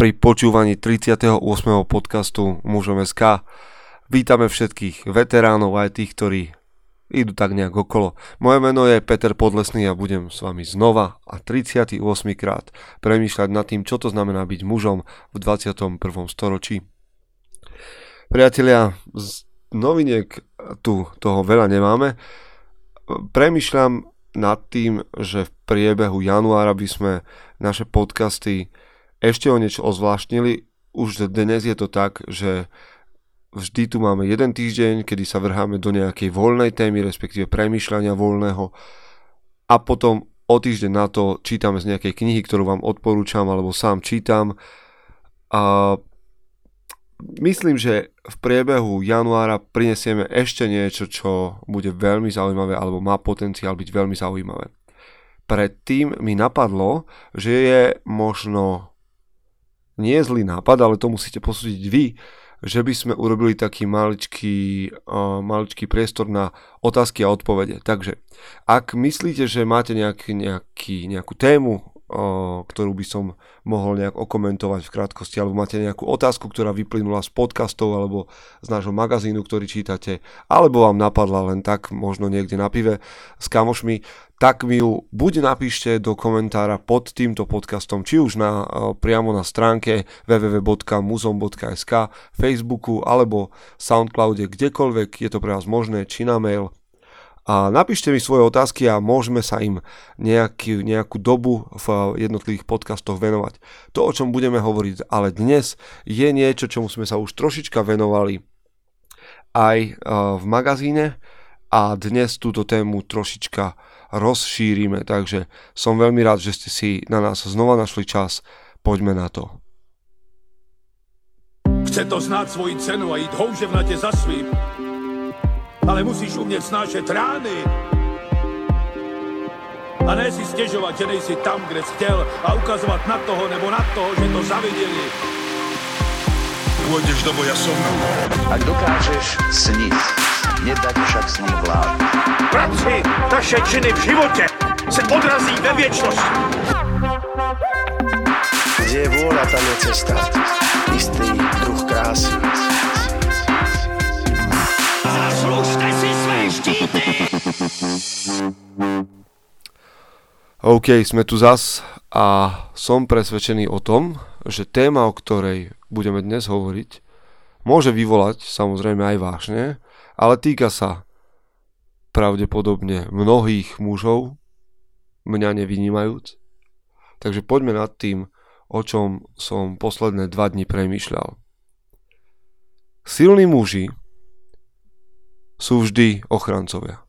pri počúvaní 38. podcastu Mužom.sk. Vítame všetkých veteránov aj tých, ktorí idú tak nejak okolo. Moje meno je Peter Podlesný a budem s vami znova a 38. krát premýšľať nad tým, čo to znamená byť mužom v 21. storočí. Priatelia, z noviniek tu toho veľa nemáme. Premýšľam nad tým, že v priebehu januára by sme naše podcasty ešte o niečo ozvláštnili. Už dnes je to tak, že vždy tu máme jeden týždeň, kedy sa vrháme do nejakej voľnej témy, respektíve premýšľania voľného, a potom o týždeň na to čítame z nejakej knihy, ktorú vám odporúčam alebo sám čítam. A myslím, že v priebehu januára prinesieme ešte niečo, čo bude veľmi zaujímavé alebo má potenciál byť veľmi zaujímavé. Predtým mi napadlo, že je možno nie zlý nápad, ale to musíte posúdiť vy, že by sme urobili taký maličký priestor na otázky a odpovede. Takže, ak myslíte, že máte nejakú tému, ktorú by som mohol nejak okomentovať v krátkosti, alebo máte nejakú otázku, ktorá vyplynula z podcastov alebo z nášho magazínu, ktorý čítate, alebo vám napadla len tak, možno niekde na pive s kamošmi, tak mi ju buď napíšte do komentára pod týmto podcastom, či už priamo na stránke www.muzom.sk, Facebooku alebo Soundcloude, kdekoľvek je to pre vás možné, či na mail. A napíšte mi svoje otázky a môžeme sa im nejakú dobu v jednotlivých podcastoch venovať. To, o čom budeme hovoriť ale dnes, je niečo, čomu sme sa už trošička venovali aj v magazíne a dnes túto tému trošička rozšírime. Takže som veľmi rád, že ste si na nás znova našli čas. Poďme na to. Chce to znáť svoji cenu a ísť houževnate za svým. Ale musíš umieť snášať rány. A ne si stěžovat, že nejsi tam, kde si chtěl, a ukazovat na toho nebo na toho, že to zaviděli. Pôjdeš do boja som. Ak dokážeš sniť, nedať však sní vlád. Práci, taše činy v živote se odrazí ve viečnosti. Kde je vôľa, tam je cesta. Istý druh krásy. Zaslužte si své štíty! OK, sme tu zas a som presvedčený o tom, že téma, o ktorej budeme dnes hovoriť, môže vyvolať samozrejme aj vášne, ale týka sa pravdepodobne mnohých mužov, mňa nevynímajúc. Takže poďme nad tým, o čom som posledné 2 dni premýšľal. Silní muži sú vždy ochrancovia.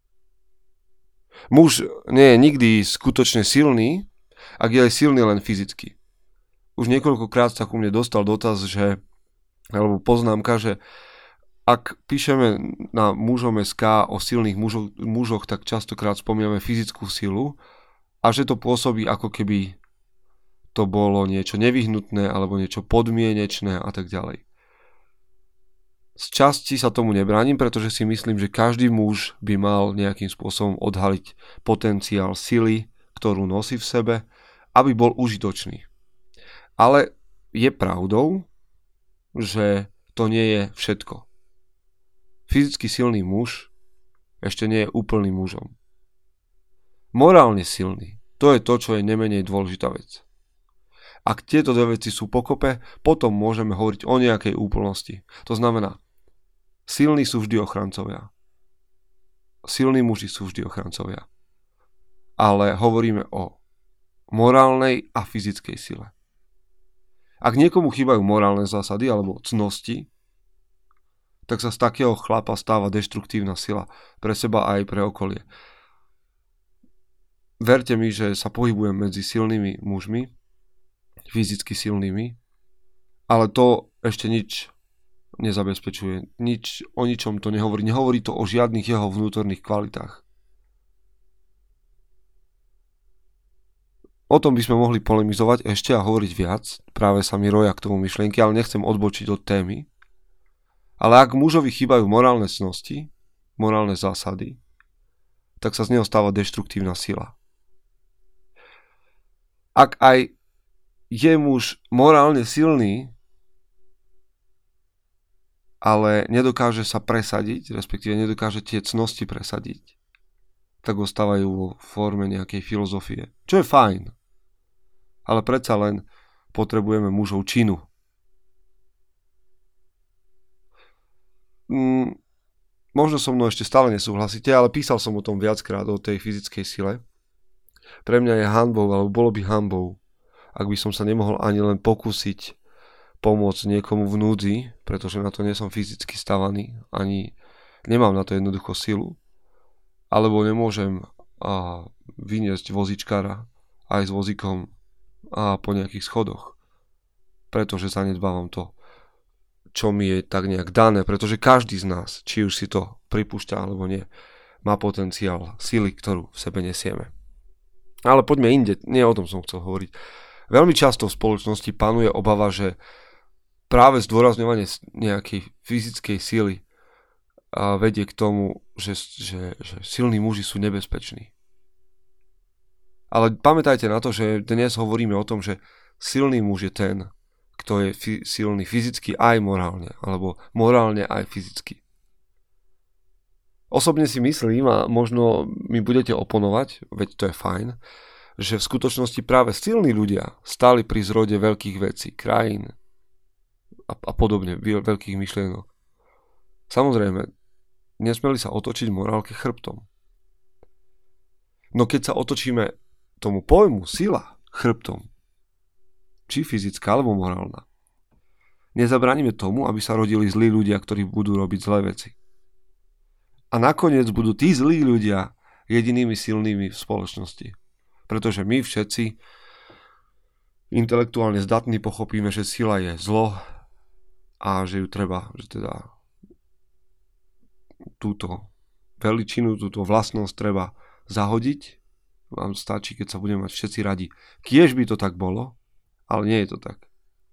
Muž nie je nikdy skutočne silný, ak je aj silný len fyzicky. Už niekoľkokrát sa ku mne dostal dotaz, alebo poznámka, že ak píšeme na Mužom.sk o silných mužoch, tak častokrát spomíname fyzickú silu a že to pôsobí, ako keby to bolo niečo nevyhnutné alebo niečo podmienečné a tak ďalej. Z časti sa tomu nebránim, pretože si myslím, že každý muž by mal nejakým spôsobom odhaliť potenciál sily, ktorú nosí v sebe, aby bol užitočný. Ale je pravdou, že to nie je všetko. Fyzicky silný muž ešte nie je úplným mužom. Morálne silný, to je to, čo je nemenej dôležitá vec. Ak tieto dve veci sú pokope, potom môžeme hovoriť o nejakej úplnosti. To znamená, silní sú vždy ochrancovia. Silní muži sú vždy ochrancovia. Ale hovoríme o morálnej a fyzickej sile. Ak niekomu chýbajú morálne zásady alebo cnosti, tak sa z takého chlapa stáva deštruktívna sila pre seba a aj pre okolie. Verte mi, že sa pohybujem medzi silnými mužmi, fyzicky silnými, ale to ešte nič nezabezpečuje. O ničom to nehovorí. Nehovorí to o žiadnych jeho vnútorných kvalitách. O tom by sme mohli polemizovať ešte a hovoriť viac. Práve sa mi roja k tomu myšlienky, ale nechcem odbočiť od témy. Ale ak mužovi chýbajú morálne cnosti, morálne zásady, tak sa z neho stáva deštruktívna sila. Ak aj je muž morálne silný, ale nedokáže sa presadiť, respektíve nedokáže tie cnosti presadiť, tak ostávajú vo forme nejakej filozofie. Čo je fajn. Ale predsa len potrebujeme mužov činu. Možno so mnou ešte stále nesúhlasíte, ale písal som o tom viackrát, o tej fyzickej sile. Pre mňa je hanbou, alebo bolo by hanbou, ak by som sa nemohol ani len pokúsiť pomôcť niekomu v núdzi, pretože na to nie som fyzicky stavaný, ani nemám na to jednoducho silu, alebo nemôžem vyniesť vozičkára aj s vozíkom po nejakých schodoch, pretože zanedbávam to, čo mi je tak nejak dané, pretože každý z nás, či už si to pripúšťa alebo nie, má potenciál sily, ktorú v sebe nesieme. Ale poďme inde, nie o tom som chcel hovoriť. Veľmi často v spoločnosti panuje obava, že práve zdôrazňovanie nejakej fyzickej sily vedie k tomu, že silní muži sú nebezpeční. Ale pamätajte na to, že dnes hovoríme o tom, že silný muž je ten, kto je silný fyzicky aj morálne, alebo morálne aj fyzicky. Osobne si myslím, a možno mi budete oponovať, veď to je fajn, že v skutočnosti práve silní ľudia stáli pri zrode veľkých vecí, krajín a podobne, veľkých myšlienok. Samozrejme, nesmeli sa otočiť morálke chrbtom. No keď sa otočíme tomu pojmu sila chrbtom, či fyzická, alebo morálna, nezabraníme tomu, aby sa rodili zlí ľudia, ktorí budú robiť zlé veci. A nakoniec budú tí zlí ľudia jedinými silnými v spoločnosti. Pretože my všetci intelektuálne zdatní pochopíme, že sila je zlo a že ju treba, že teda túto veličinu, túto vlastnosť treba zahodiť. Vám stačí, keď sa budeme mať všetci radi. Kiež by to tak bolo, ale nie je to tak.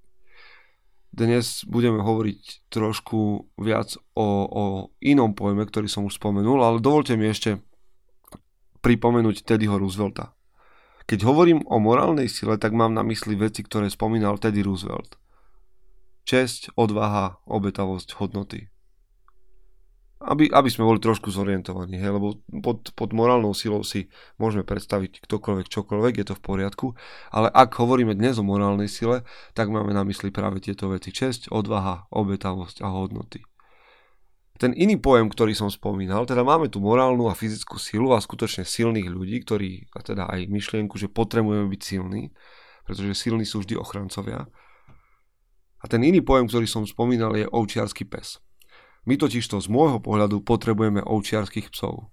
Dnes budeme hovoriť trošku viac o inom pojme, ktorý som už spomenul, ale dovolte mi ešte pripomenúť Teddyho Roosevelta. Keď hovorím o morálnej sile, tak mám na mysli veci, ktoré spomínal Teddy Roosevelt. Česť, odvaha, obetavosť, hodnoty. Aby sme boli trošku zorientovaní, lebo pod morálnou silou si môžeme predstaviť ktokoľvek, čokoľvek, je to v poriadku, ale ak hovoríme dnes o morálnej sile, tak máme na mysli práve tieto veci: česť, odvaha, obetavosť a hodnoty. Ten iný pojem, ktorý som spomínal, teda máme tu morálnu a fyzickú silu a skutočne silných ľudí, ktorí, a teda aj myšlienku, že potrebujeme byť silní, pretože silní sú vždy ochrancovia. A ten iný pojem, ktorý som spomínal, je ovčiarsky pes. My totižto z môjho pohľadu potrebujeme ovčiarskych psov.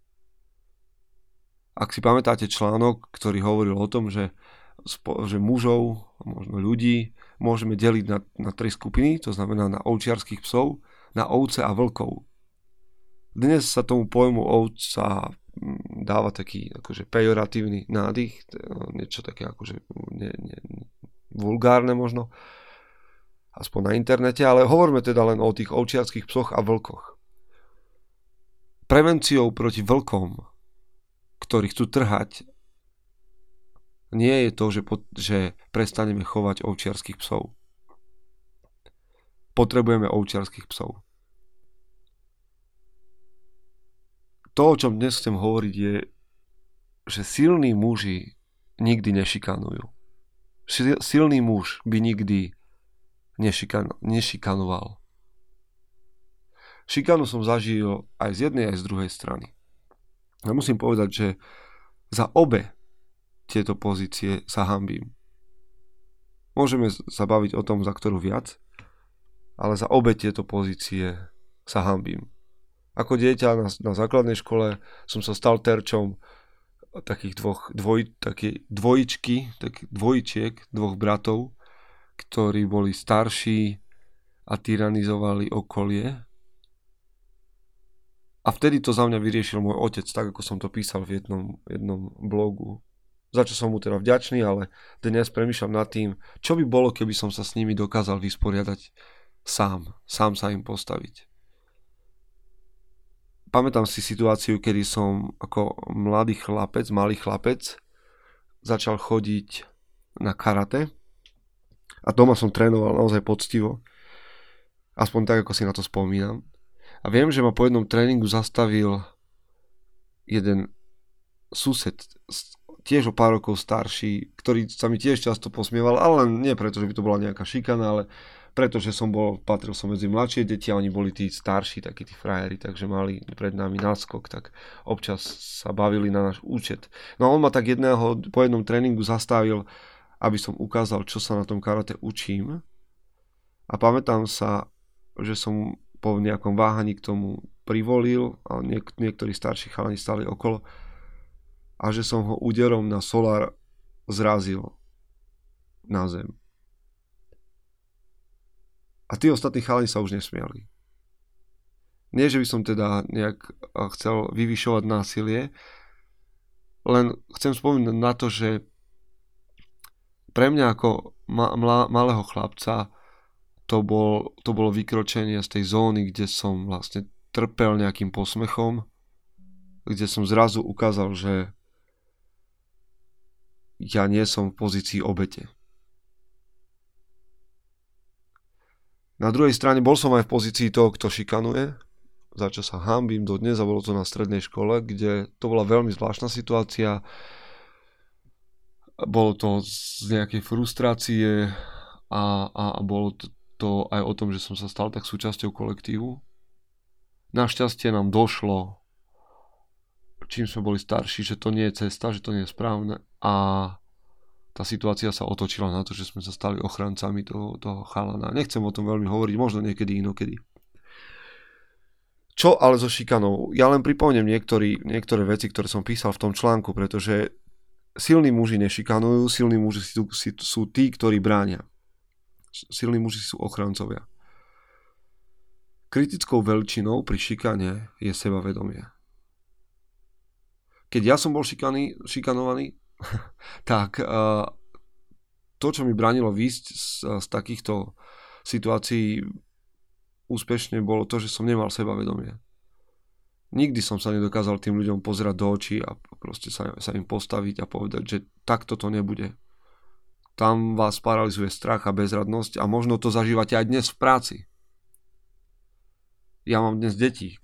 Ak si pamätáte článok, ktorý hovoril o tom, že mužov, možno ľudí, môžeme deliť na 3 skupiny, to znamená na ovčiarskych psov, na ovce a vlkov. Dnes sa tomu pojmu ovca dáva taký akože pejoratívny nádych, niečo také akože vulgárne možno, aspoň na internete, ale hovoríme teda len o tých ovčiarskych psoch a vlkoch. Prevenciou proti vlkom, ktorí chcú trhať, nie je to, že prestaneme chovať ovčiarskych psov. Potrebujeme ovčiarskych psov. To, o čom dnes chcem hovoriť, je, že silní muži nikdy nešikanujú. Silný muž by nikdy nešikanoval. Šikanu som zažil aj z jednej, aj z druhej strany. A musím povedať, že za obe tieto pozície sa hanbím. Môžeme sa baviť o tom, za ktorú viac, ale za obe tieto pozície sa hanbím. Ako dieťa na základnej škole som sa stal terčom takých dvojičiek, dvoch bratov, ktorí boli starší a tyranizovali okolie. A vtedy to za mňa vyriešil môj otec, tak ako som to písal v jednom blogu. Za čo som mu teda vďačný, ale dnes premýšľam nad tým, čo by bolo, keby som sa s nimi dokázal vysporiadať sám sa im postaviť. Pamätám si situáciu, kedy som ako malý chlapec začal chodiť na karate A doma som trénoval naozaj poctivo. Aspoň tak, ako si na to spomínam. A viem, že ma po jednom tréningu zastavil jeden sused, tiež o pár rokov starší, ktorý sa mi tiež často posmieval, ale nie preto, že by to bola nejaká šikana, ale preto, že patril som medzi mladšie deti a oni boli tí starší, takí tí frajeri, takže mali pred nami náskok, tak občas sa bavili na náš účet. No a on ma tak po jednom tréningu zastavil, aby som ukázal, čo sa na tom karate učím. A pamätám sa, že som po nejakom váhaní k tomu privolil a niektorí starší chalani stáli okolo a že som ho úderom na solár zrazil na zem. A tí ostatní chalani sa už nesmiali. Nie, že by som teda nejak chcel vyvyšovať násilie, len chcem spomínať na to, že pre mňa ako malého chlapca to bolo vykročenie z tej zóny, kde som vlastne trpel nejakým posmechom, kde som zrazu ukázal, že ja nie som v pozícii obete. Na druhej strane bol som aj v pozícii toho, kto šikanuje, za čo sa hanbím dodnes, a bolo to na strednej škole, kde to bola veľmi zvláštna situácia. Bolo to z nejakej frustrácie a bolo to aj o tom, že som sa stal tak súčasťou kolektívu. Našťastie nám došlo, čím sme boli starší, že to nie je cesta, že to nie je správne, a tá situácia sa otočila na to, že sme sa stali ochrancami toho chalana. Nechcem o tom veľmi hovoriť, možno niekedy inokedy. Čo ale so šikanou? Ja len pripomnem niektoré veci, ktoré som písal v tom článku, pretože silní muži nešikanujú, silní muži sú tí, ktorí bránia. Silní muži sú ochrancovia. Kritickou veľčinou pri šikane je sebavedomie. Keď ja som bol šikanovaný, tak to, čo mi bránilo výjsť z takýchto situácií úspešne, bolo to, že som nemal sebavedomie. Nikdy som sa nedokázal tým ľuďom pozerať do očí a proste sa im postaviť a povedať, že takto to nebude. Tam vás paralizuje strach a bezradnosť a možno to zažívate aj dnes v práci. Ja mám dnes deti,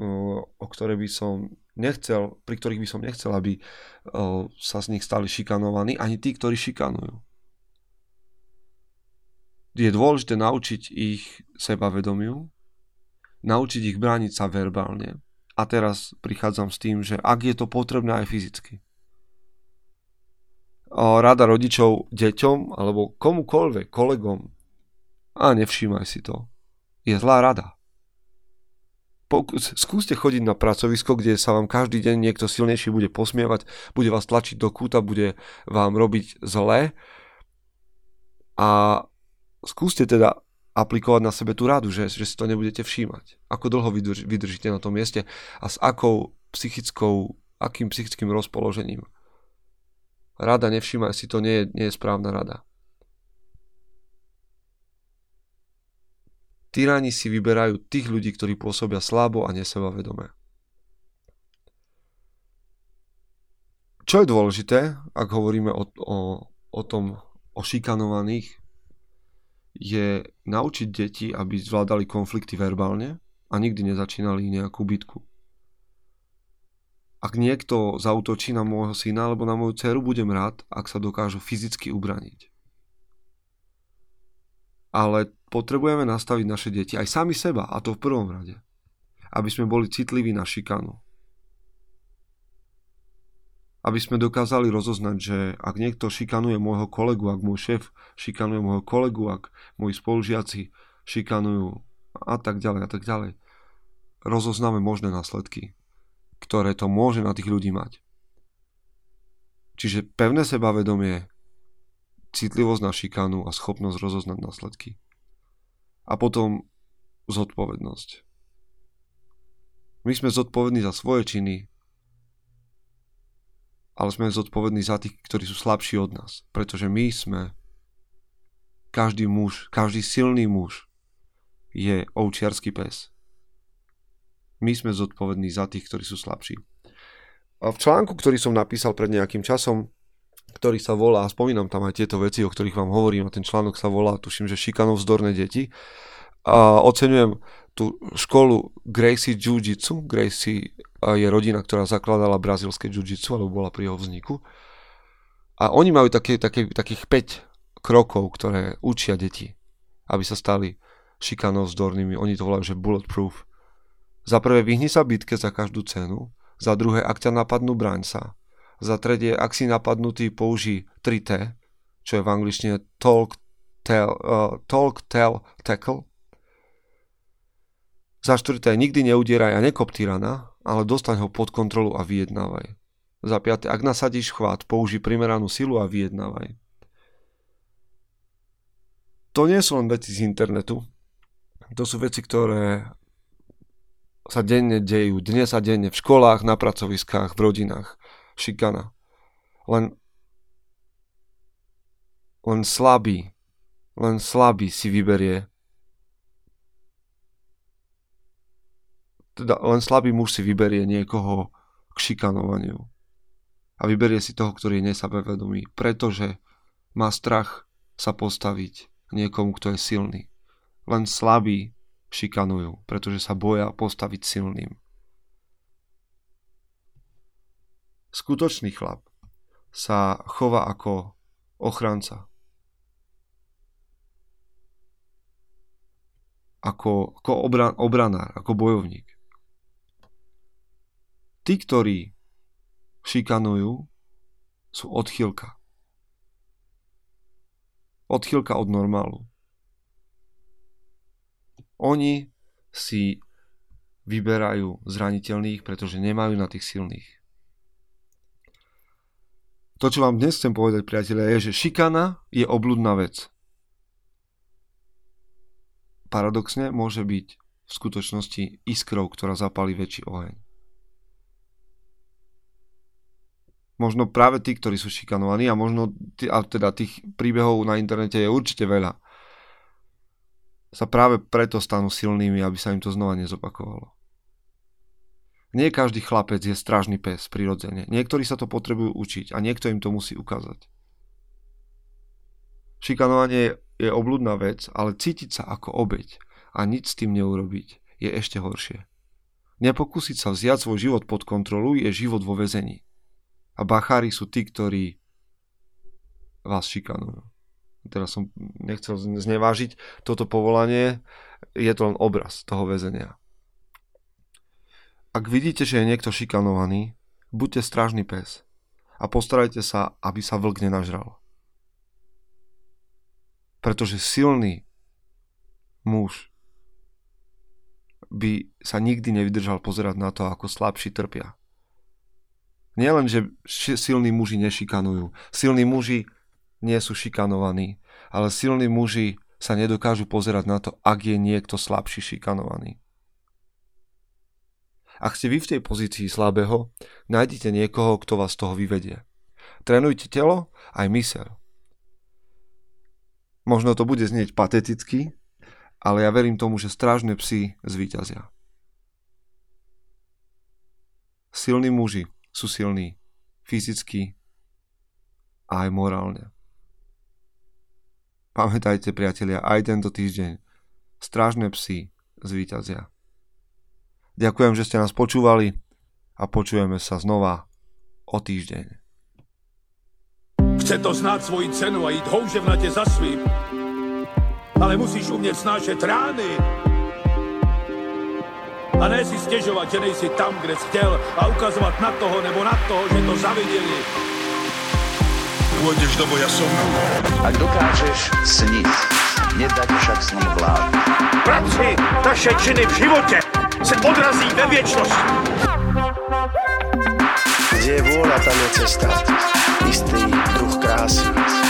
pri ktorých by som nechcel, aby sa z nich stali šikanovaní, ani tí, ktorí šikanujú. Je dôležité naučiť ich sebavedomiu, naučiť ich brániť sa verbálne. A teraz prichádzam s tým, že ak je to potrebné aj fyzicky. Rada rodičov deťom alebo komukoľvek, kolegom, a nevšímaj si to, je zlá rada. Skúste chodiť na pracovisko, kde sa vám každý deň niekto silnejší bude posmievať, bude vás tlačiť do kúta, bude vám robiť zle, a skúste teda aplikovať na sebe tú radu, že si to nebudete všímať. Ako dlho vydržíte na tom mieste a s akým psychickým rozpoložením. Rada nevšímaj si to nie je správna rada. Tyrani si vyberajú tých ľudí, ktorí pôsobia slabo a nesebavedome. Čo je dôležité, ak hovoríme o šikanovaných, je naučiť deti, aby zvládali konflikty verbálne a nikdy nezačínali nejakú bitku. Ak niekto zaútočí na môjho syna alebo na moju dceru, budem rád, ak sa dokážu fyzicky ubraniť. Ale potrebujeme nastaviť naše deti, aj sami seba, a to v prvom rade, aby sme boli citliví na šikanu. Aby sme dokázali rozoznať, že ak niekto šikanuje môjho kolegu, ak môj šéf šikanuje môjho kolegu, ak moji spolužiaci šikanujú a tak ďalej, rozoznáme možné následky, ktoré to môže na tých ľudí mať. Čiže pevné sebavedomie, citlivosť na šikanu a schopnosť rozoznať následky. A potom zodpovednosť. My sme zodpovední za svoje činy, ale sme zodpovední za tých, ktorí sú slabší od nás. Pretože my sme, každý silný muž je ovčiarsky pes. My sme zodpovední za tých, ktorí sú slabší. A v článku, ktorý som napísal pred nejakým časom, ktorý sa volá, a spomínam tam aj tieto veci, o ktorých vám hovorím, a ten článok sa volá, tuším, že Šikanov vzdorné deti. A oceňujem tú školu Gracie Jiu-Jitsu. Gracie je rodina, ktorá zakladala brazílske Jiu-Jitsu, alebo bola pri jeho vzniku. A oni majú takých 5 krokov, ktoré učia deti, aby sa stali Šikanov vzdornými. Oni to volajú, že bulletproof. Za prvé, vyhni sa bitke za každú cenu. Za druhé, ak ťa napadnú, bráň sa. Za tretie, ak si napadnutý, použij 3T, čo je v angličtine talk, tell, tackle. Za štvrté, nikdy neudieraj a nekop tyrana, ale dostaň ho pod kontrolu a vyjednávaj. Za piaté, ak nasadíš chvát, použij primeranú silu a vyjednávaj. To nie sú len veci z internetu. To sú veci, ktoré sa denne dejú, dnes a denne, v školách, na pracoviskách, v rodinách. Šikana. Len slabý si vyberie. Len slabý muž si vyberie niekoho k šikanovaniu. A vyberie si toho, ktorý je nesebavedomý, pretože má strach sa postaviť niekomu, kto je silný. Len slabí šikanujú, pretože sa boja postaviť silným. Skutočný chlap sa chová ako ochranca. Ako obranár, ako bojovník. Tí, ktorí šikanujú, sú odchýlka. Odchýlka od normálu. Oni si vyberajú zraniteľných, pretože nemajú na tých silných. To, čo vám dnes chcem povedať, priatelia, je, že šikana je obľudná vec. Paradoxne môže byť v skutočnosti iskrou, ktorá zapálí väčší oheň. Možno práve tí, ktorí sú šikanovaní, a možno teda tých príbehov na internete je určite veľa, sa práve preto stanú silnými, aby sa im to znova nezopakovalo. Nie každý chlapec je strážny pes prirodzene. Niektorí sa to potrebujú učiť a niekto im to musí ukázať. Šikanovanie je obľudná vec, ale cítiť sa ako obeť a nič s tým neurobiť je ešte horšie. Nepokúsiť sa vziať svoj život pod kontrolu je život vo väzení. A bachári sú tí, ktorí vás šikanujú. Teraz som nechcel znevážiť toto povolanie, je to len obraz toho väzenia. Ak vidíte, že je niekto šikanovaný, buďte strážny pes a postarajte sa, aby sa vlk nenažral. Pretože silný muž by sa nikdy nevydržal pozerať na to, ako slabší trpia. Nie len, že silní muži nešikanujú. Silní muži nie sú šikanovaní, ale silní muži sa nedokážu pozerať na to, ak je niekto slabší šikanovaný. Ak ste vy v tej pozícii slabého, nájdite niekoho, kto vás z toho vyvedie. Trénujte telo aj myseľ. Možno to bude znieť pateticky, ale ja verím tomu, že strážne psi zvíťazia. Silní muži sú silní fyzicky a aj morálne. Pamätajte, priatelia, aj tento týždeň strážne psi zvíťazia. Ďakujem, že ste nás počúvali a počujeme sa znova o týždeň. Chce to znát svoji cenu a jít houževnatě za svým, ale musíš umět snášet rány a ne si stěžovat, že nejsi tam, kde jsi chtěl, a ukazovat na toho nebo na toho, že to zaviděli. Pôjdeš do boja som. Ak dokážeš sniť, nedať však sním vlád. Práci, taše činy v životě se odrazí ve věčnosti. Kde je vôľa, tam je cesta. Istý druh krásy.